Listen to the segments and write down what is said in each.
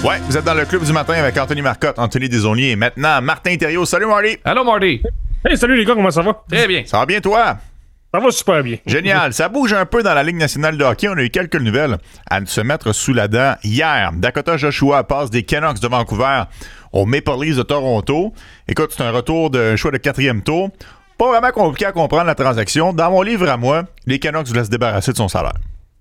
Ouais, vous êtes dans le club du matin avec Anthony Marcotte, Anthony Desaulniers et maintenant Martin Thériault. Salut Marty! Allô Marty! Hey, salut les gars, comment ça va? Très bien. Ça va bien toi? Ça va super bien. Génial. Ça bouge un peu dans la Ligue nationale de hockey. On a eu quelques nouvelles à se mettre sous la dent. Hier, Dakota Joshua passe des Canucks de Vancouver aux Maple Leafs de Toronto. Écoute, c'est un retour de choix de 4e tour. Pas vraiment compliqué à comprendre la transaction. Dans mon livre à moi, les Canucks voulaient se débarrasser de son salaire.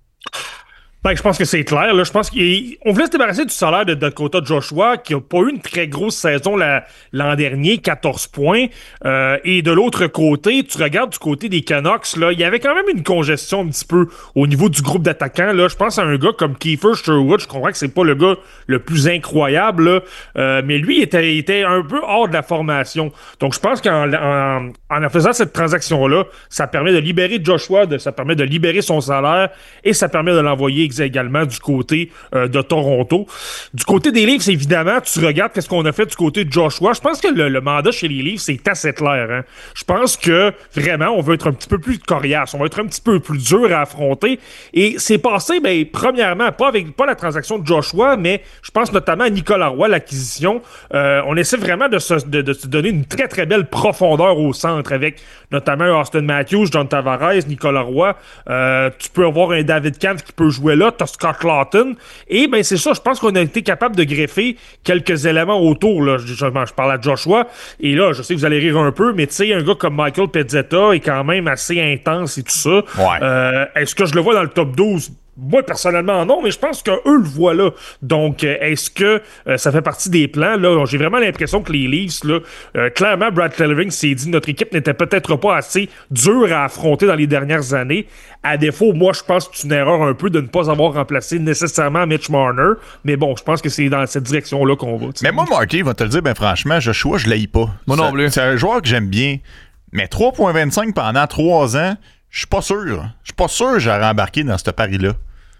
Ben, je pense que c'est clair. Là. Je pense qu'on voulait se débarrasser du salaire de Dakota Joshua, qui n'a pas eu une très grosse saison l'an dernier, 14 points. Et de l'autre côté, tu regardes du côté des Canucks, là, il y avait quand même une congestion un petit peu au niveau du groupe d'attaquants. Là. Je pense à un gars comme Kiefer Sherwood. Je comprends que c'est pas le gars le plus incroyable, là, mais lui, il était un peu hors de la formation. Donc, je pense qu'en faisant cette transaction-là, ça permet de libérer Joshua, ça permet de libérer son salaire et ça permet de l'envoyer également du côté de Toronto. Du côté des Leafs, évidemment, tu regardes qu'est-ce qu'on a fait du côté de Joshua. Je pense que le mandat chez les Leafs, c'est assez clair. Hein? Je pense que vraiment, on veut être un petit peu plus coriace, on va être un petit peu plus dur à affronter. Et c'est passé, ben, premièrement, pas la transaction de Joshua, mais je pense notamment à Nicolas Roy, l'acquisition. On essaie vraiment de se donner une très, très belle profondeur au centre avec notamment Austin Matthews, John Tavares, Nicolas Roy. Tu peux avoir un David Kampf qui peut jouer là, t'as Scott Laughton, et ben c'est ça, je pense qu'on a été capable de greffer quelques éléments autour, là. Je parle à Joshua, et là, je sais que vous allez rire un peu, mais tu sais, un gars comme Michael Pezzetta est quand même assez intense et tout ça. Ouais. Est-ce que je le vois dans le top 12? Moi, personnellement, non, mais je pense qu'eux le voient là. Donc, est-ce que ça fait partie des plans? Là, j'ai vraiment l'impression que les Leafs, là, clairement, Brad Treliving s'est dit notre équipe n'était peut-être pas assez dure à affronter dans les dernières années. À défaut, moi, je pense que c'est une erreur un peu de ne pas avoir remplacé nécessairement Mitch Marner. Mais bon, je pense que c'est dans cette direction-là qu'on va. T'sais. Mais moi, Marty, va te le dire, ben franchement, Joshua, je l'haïs pas. Moi non plus. C'est un joueur que j'aime bien. Mais 3,25 pendant 3 ans, je suis pas sûr. Je suis pas sûr que j'aurais embarqué dans ce pari-là.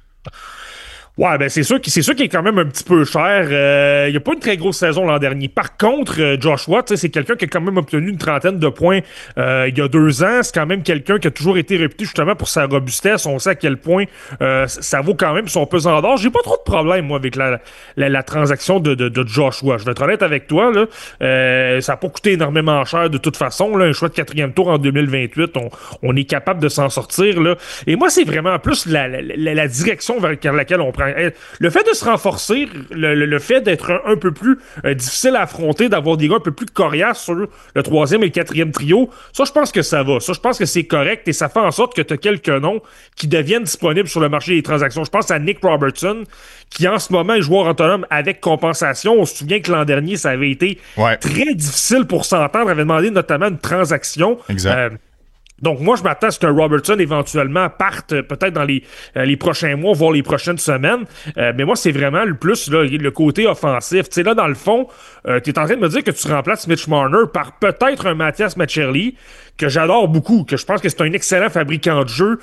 Ouais, ben c'est sûr qu'il est quand même un petit peu cher. Il a pas une très grosse saison l'an dernier. Par contre, Joshua, tu sais, c'est quelqu'un qui a quand même obtenu une trentaine de points il y a 2 ans. C'est quand même quelqu'un qui a toujours été réputé justement pour sa robustesse. On sait à quel point ça vaut quand même son pesant d'or. J'ai pas trop de problème, moi, avec la transaction de Joshua. Je vais être honnête avec toi, là. Ça a pas coûté énormément cher de toute façon. Là, un choix de 4e tour en 2028, on est capable de s'en sortir, là. Et moi, c'est vraiment plus la direction vers laquelle on prend. Le fait de se renforcer, le fait d'être un peu plus difficile à affronter, d'avoir des gars un peu plus coriaces sur le 3e et le 4e trio, ça, je pense que ça va. Ça, je pense que c'est correct et ça fait en sorte que tu as quelques noms qui deviennent disponibles sur le marché des transactions. Je pense à Nick Robertson, qui en ce moment est joueur autonome avec compensation. On se souvient que l'an dernier, ça avait été très difficile pour s'entendre. On avait demandé notamment une transaction. Exact. Donc, moi, je m'attends à ce que Robertson, éventuellement, parte peut-être dans les prochains mois, voire les prochaines semaines. Mais moi, c'est vraiment le plus là, le côté offensif. Tu sais, là, dans le fond, tu es en train de me dire que tu remplaces Mitch Marner par peut-être un Mathias Maccherly, que j'adore beaucoup, que je pense que c'est un excellent fabricant de jeu,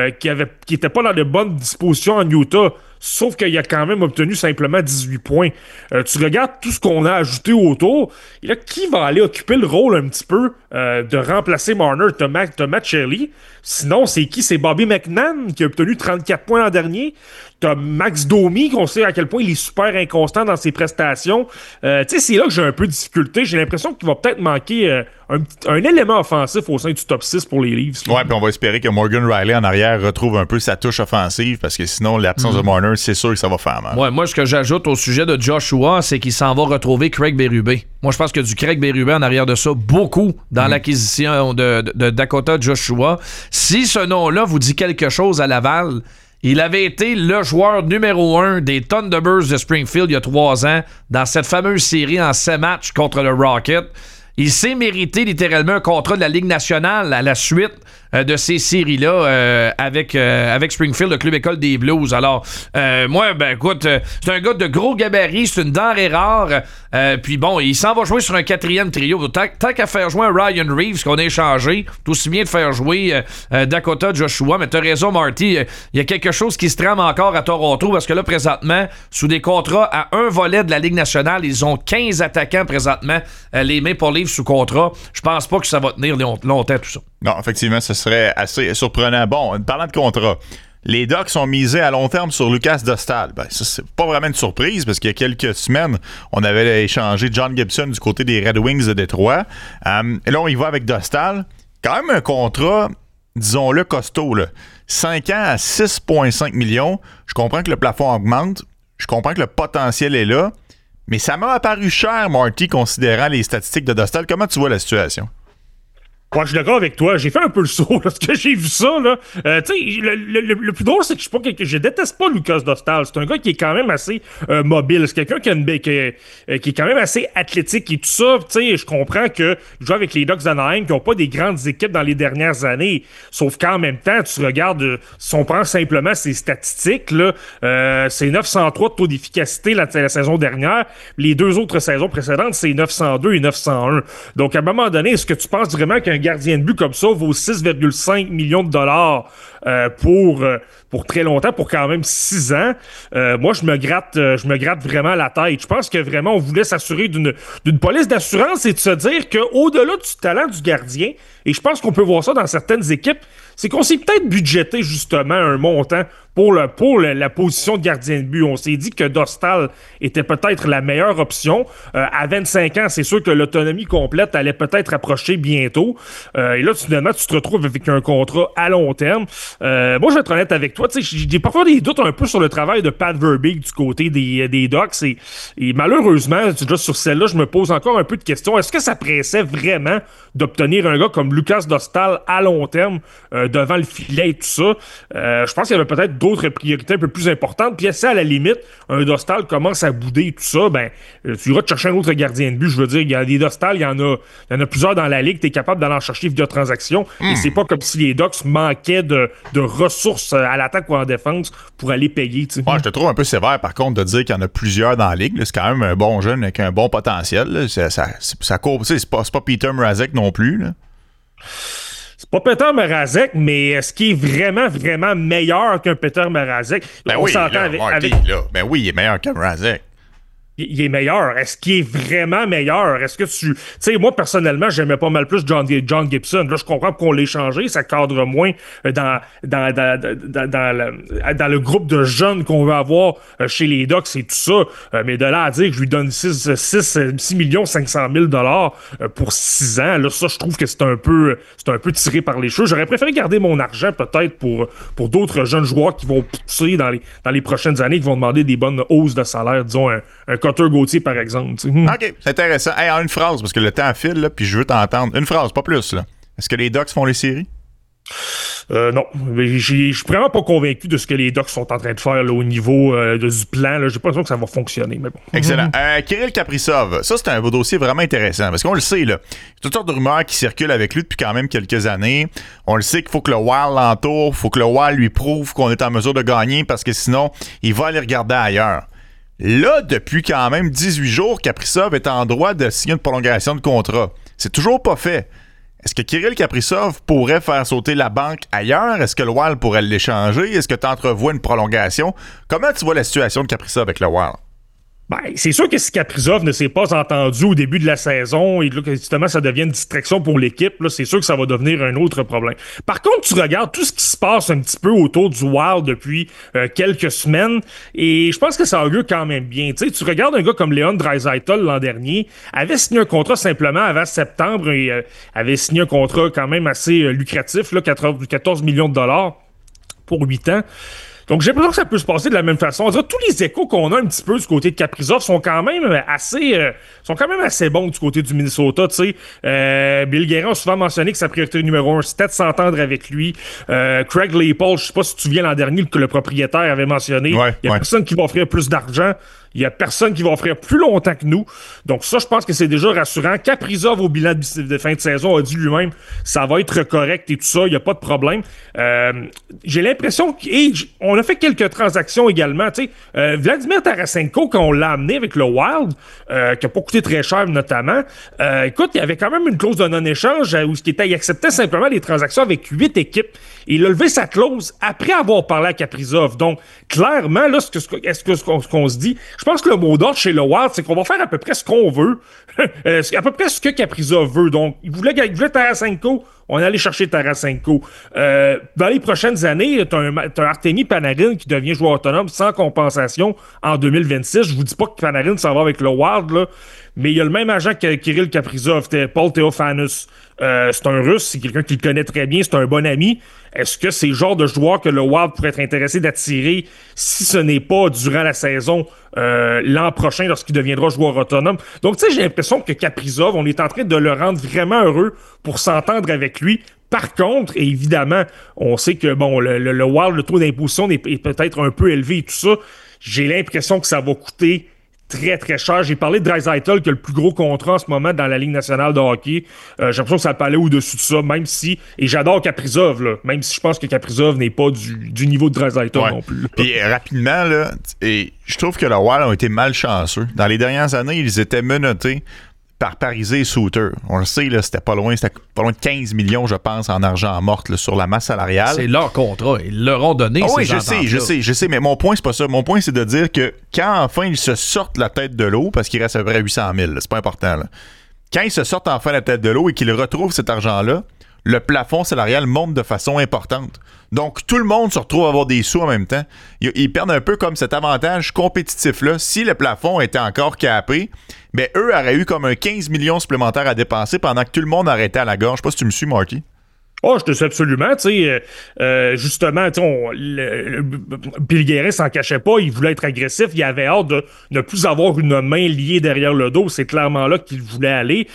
qui était pas dans de bonnes dispositions en Utah. Sauf qu'il a quand même obtenu simplement 18 points. Tu regardes tout ce qu'on a ajouté autour, et là, qui va aller occuper le rôle un petit peu de remplacer Marner? T'as Matt Shelley. Sinon, c'est qui? C'est Bobby McNabb qui a obtenu 34 points l'an dernier. T'as Max Domi, qu'on sait à quel point il est super inconstant dans ses prestations. Tu sais, c'est là que j'ai un peu de difficulté. J'ai l'impression qu'il va peut-être manquer un élément offensif au sein du top 6 pour les Leafs. Ouais, puis on va espérer que Morgan Riley en arrière retrouve un peu sa touche offensive, parce que sinon, l'absence de Marner, c'est sûr que ça va faire mal. Ouais, moi, ce que j'ajoute au sujet de Joshua, c'est qu'il s'en va retrouver Craig Berube. Moi, je pense que du Craig Berube en arrière de ça, beaucoup dans l'acquisition de Dakota Joshua. Si ce nom-là vous dit quelque chose à Laval, il avait été le joueur numéro 1 des Thunderbirds de Springfield il y a 3 ans dans cette fameuse série en 7 matchs contre le Rocket. Il s'est mérité littéralement un contrat de la Ligue nationale à la suite de ces séries-là avec Springfield, le club école des Blues. Alors, moi, ben écoute, c'est un gars de gros gabarit, c'est une denrée rare. Puis bon, il s'en va jouer sur un 4e trio. Tant qu'à faire jouer un Ryan Reeves qu'on a échangé, c'est aussi bien de faire jouer Dakota Joshua. Mais t'as raison, Marty, il y a quelque chose qui se trame encore à Toronto parce que là, présentement, sous des contrats à un volet de la Ligue nationale, ils ont 15 attaquants présentement, les Maple Leafs sous contrat. Je pense pas que ça va tenir longtemps tout ça. Non, effectivement, ce serait assez surprenant. Bon, parlant de contrat, Les Ducks ont misé à long terme sur Lucas Dostal. Ben, ça, c'est pas vraiment une surprise parce qu'il y a quelques semaines, on avait échangé John Gibson du côté des Red Wings de Détroit. Et là, on y va avec Dostal. Quand même un contrat, disons-le, costaud. Là. 5 ans à 6,5 millions. Je comprends que le plafond augmente. Je comprends que le potentiel est là. Mais ça m'a apparu cher, Marty, considérant les statistiques de Dostal. Comment tu vois la situation? Ouais, je suis d'accord avec toi. J'ai fait un peu le saut lorsque j'ai vu ça. Là. Tu sais, le plus drôle, c'est que je déteste pas Lucas Dostal. C'est un gars qui est quand même assez mobile. C'est quelqu'un qui est quand même assez athlétique et tout ça. Tu sais, je comprends que je joue avec les Ducks d'Anaheim qui n'ont pas des grandes équipes dans les dernières années. Sauf qu'en même temps, tu regardes, si on prend simplement ses statistiques, là, c'est 903 de taux d'efficacité la saison dernière. Les 2 autres saisons précédentes, c'est 902 et 901. Donc, à un moment donné, est-ce que tu penses vraiment qu'un gardien de but comme ça vaut 6,5 millions de dollars pour très longtemps, pour quand même 6 ans? Moi, je me gratte vraiment la tête. Je pense que vraiment, on voulait s'assurer d'une police d'assurance et de se dire qu'au-delà du talent du gardien, et je pense qu'on peut voir ça dans certaines équipes, c'est qu'on s'est peut-être budgété justement un montant pour la position de gardien de but. On s'est dit que Dostal était peut-être la meilleure option. À 25 ans, c'est sûr que l'autonomie complète allait peut-être approcher bientôt. Et là, finalement, tu te retrouves avec un contrat à long terme. Moi, je vais être honnête avec toi. J'ai parfois des doutes un peu sur le travail de Pat Verbeek du côté des Ducks. Et malheureusement, déjà sur celle-là, je me pose encore un peu de questions. Est-ce que ça pressait vraiment d'obtenir un gars comme Lucas Dostal à long terme devant le filet et tout ça? Je pense qu'il y avait peut-être d'autres priorités un peu plus importantes. Puis si à la limite, un Dostal commence à bouder et tout ça, ben tu iras te chercher un autre gardien de but. Je veux dire, il y a des Dostal, il y en a plusieurs dans la ligue. Tu es capable d'aller en chercher via transaction. Et c'est pas comme si les Ducks manquaient de ressources à l'attaque ou en défense pour aller payer. T'sais. Ouais, je te trouve un peu sévère, par contre, de dire qu'il y en a plusieurs dans la ligue. Là. C'est quand même un bon jeune avec un bon potentiel. Là. Ça court. C'est pas Peter Mrazek non plus. Là. C'est pas Peter Mrazek, mais est-ce qu'il est vraiment, vraiment meilleur qu'un Peter Mrazek? Ben oui, là, Marty, là. Ben oui, il est meilleur qu'un Mrazek. Il est meilleur. Est-ce qu'il est vraiment meilleur? Est-ce que tu sais, moi, personnellement, j'aimais pas mal plus John Gibson. Là, je comprends qu'on l'ait changé. Ça cadre moins dans le groupe de jeunes qu'on veut avoir chez les Ducks et tout ça. Mais de là à dire que je lui donne 6 500 000 $ pour 6 ans, là, ça, je trouve que c'est un peu tiré par les cheveux. J'aurais préféré garder mon argent, peut-être, pour d'autres jeunes joueurs qui vont pousser dans les prochaines années, qui vont demander des bonnes hausses de salaire, disons, un Cotter Gauthier, par exemple. OK, c'est intéressant. Hey, en une phrase, parce que le temps file, là, puis je veux t'entendre. Une phrase, pas plus. Là. Est-ce que les Ducks font les séries? Non. Je suis vraiment pas convaincu de ce que les Ducks sont en train de faire là, au niveau du plan. Là. J'ai pas l'impression que ça va fonctionner, mais bon. Excellent. Kirill Kaprizov, ça, c'est un dossier vraiment intéressant, parce qu'on le sait, là, il y a toutes sortes de rumeurs qui circulent avec lui depuis quand même quelques années. On le sait qu'il faut que le Wild l'entoure, il faut que le Wild lui prouve qu'on est en mesure de gagner, parce que sinon, il va aller regarder ailleurs. Là, depuis quand même 18 jours, Kaprizov est en droit de signer une prolongation de contrat. C'est toujours pas fait. Est-ce que Kirill Kaprizov pourrait faire sauter la banque ailleurs? Est-ce que le Wild pourrait l'échanger? Est-ce que tu entrevois une prolongation? Comment tu vois la situation de Kaprizov avec le Wild? Ben, c'est sûr que si Kaprizov ne s'est pas entendu au début de la saison et là, que justement ça devient une distraction pour l'équipe, là, c'est sûr que ça va devenir un autre problème. Par contre, tu regardes tout ce qui se passe un petit peu autour du Wild depuis quelques semaines et je pense que ça augure quand même bien. Tu sais, tu regardes un gars comme Leon Draisaitl l'an dernier, avait signé un contrat simplement avant septembre et avait signé un contrat quand même assez lucratif, là, 14 millions de dollars pour 8 ans. Donc, j'ai l'impression que ça peut se passer de la même façon. On dirait que tous les échos qu'on a un petit peu du côté de Kaprizov sont quand même assez bons du côté du Minnesota, tu sais. Bill Guérin a souvent mentionné que sa priorité numéro 1, c'était de s'entendre avec lui. Craig Leipold, je sais pas si tu te souviens l'an dernier que le propriétaire avait mentionné. Il y a personne qui va offrir plus d'argent. Il y a personne qui va offrir plus longtemps que nous. Donc ça, je pense que c'est déjà rassurant. Kaprizov, au bilan de fin de saison, a dit lui-même, ça va être correct et tout ça, il n'y a pas de problème. J'ai l'impression qu'on a fait quelques transactions également. Tu sais, Vladimir Tarasenko, quand on l'a amené avec le Wild, qui n'a pas coûté très cher notamment, écoute, il y avait quand même une clause de non-échange où il acceptait simplement les transactions avec 8 équipes. Et il a levé sa clause après avoir parlé à Kaprizov. Donc, clairement, là, ce qu'on se dit, je pense que le mot d'ordre chez le Wild, c'est qu'on va faire à peu près ce qu'on veut. À peu près ce que Kaprizov veut. Donc, il voulait Tarasenko, on est allé chercher Tarasenko. Dans les prochaines années, t'as un Artemi Panarin qui devient joueur autonome sans compensation en 2026. Je vous dis pas que Panarin s'en va avec le Wild, là, mais il y a le même agent que Kirill Kaprizov, Paul Theofanous. C'est un Russe, c'est quelqu'un qui le connaît très bien, c'est un bon ami. Est-ce que c'est le genre de joueur que le Wild pourrait être intéressé d'attirer si ce n'est pas durant la saison l'an prochain lorsqu'il deviendra joueur autonome? Donc, tu sais, j'ai l'impression que Kaprizov, on est en train de le rendre vraiment heureux pour s'entendre avec lui. Par contre, et évidemment, on sait que bon, le Wild, le taux d'imposition est peut-être un peu élevé et tout ça. J'ai l'impression que ça va coûter très, très cher. J'ai parlé de Draisaitl, qui a le plus gros contrat en ce moment dans la Ligue nationale de hockey. J'ai l'impression que ça peut aller au-dessus de ça, même si... Et j'adore Kaprizov, là, même si je pense que Kaprizov n'est pas du niveau de Draisaitl non plus. Puis rapidement, là, et je trouve que le Wild ont été malchanceux. Dans les dernières années, ils étaient menottés par Parisé et Suter. On le sait, là, c'était pas loin de 15 millions, je pense, en argent mort là, sur la masse salariale. C'est leur contrat. Ils leur ont donné oui, je sais, mais mon point, c'est pas ça. Mon point, c'est de dire que quand enfin ils se sortent la tête de l'eau, parce qu'il reste à peu près 800 000, là, c'est pas important, là. Quand ils se sortent enfin la tête de l'eau et qu'ils retrouvent cet argent-là, le plafond salarial monte de façon importante. Donc, tout le monde se retrouve à avoir des sous en même temps. Ils perdent un peu comme cet avantage compétitif-là. Si le plafond était encore capé, ben eux auraient eu comme un 15 millions supplémentaires à dépenser pendant que tout le monde arrêtait à la gorge. Je sais pas si tu me suis, Marty. Oh, je te sais absolument, tu sais, justement, tu sais, Bill Guérin s'en cachait pas, il voulait être agressif, il avait hâte de ne plus avoir une main liée derrière le dos, c'est clairement là qu'il voulait aller.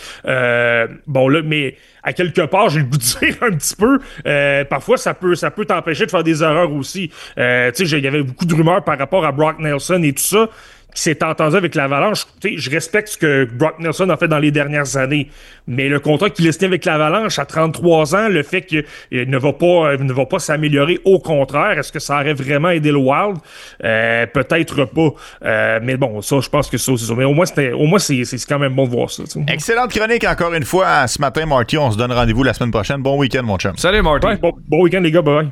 Bon, là, mais à quelque part, j'ai le goût de dire un petit peu, parfois ça peut t'empêcher de faire des erreurs aussi. Tu sais, il y avait beaucoup de rumeurs par rapport à Brock Nelson et tout ça, qui s'est entendu avec l'Avalanche. Je respecte ce que Brock Nelson a fait dans les dernières années, mais le contrat qu'il a signé avec l'Avalanche à 33 ans, le fait qu'il ne va pas s'améliorer, au contraire, est-ce que ça aurait vraiment aidé le Wild? Peut-être pas. Mais bon, ça, je pense que ça, c'est ça. Mais au moins, c'est quand même bon de voir ça. T'sais. Excellente chronique encore une fois ce matin, Marty. On se donne rendez-vous la semaine prochaine. Bon week-end, mon chum. Salut, Marty. Ouais, bon week-end, les gars. Bye.